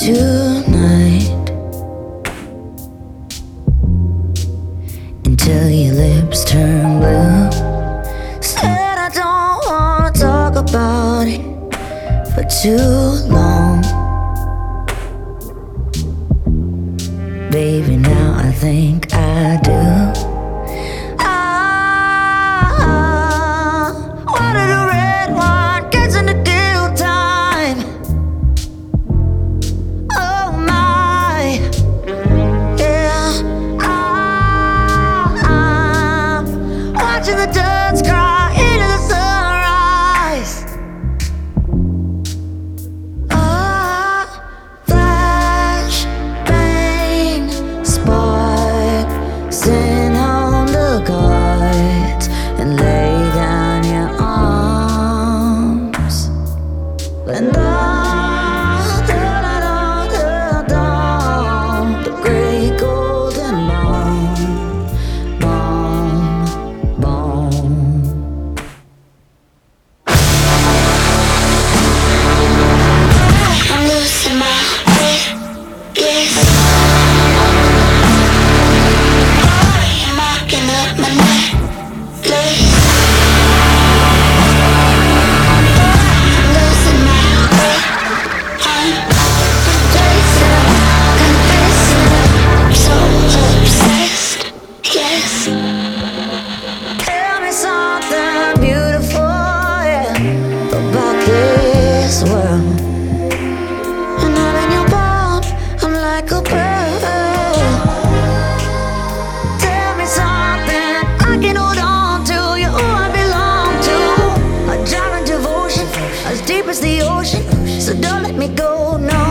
tonight until your lips turn blue. Said I don't wanna talk about it for too long. Baby, now I think I do. Why did the red wine gets in the kill time? Oh my, yeah. I'm watching the ducks cry into the sunrise. Flash, bang, spark, send home the guards and lay down your arms. And the great golden bomb. I'm losing my breath, yes. You're marking up my necklace. I'm losing my breath, I'm confessing, I'm so obsessed, yes. Tell me something beautiful, yeah, about this world. And I'm in your palm, I'm like a pearl. Tell me something I can hold on to. You're who I belong to. A giant devotion, as deep as the ocean. So don't let me go, no.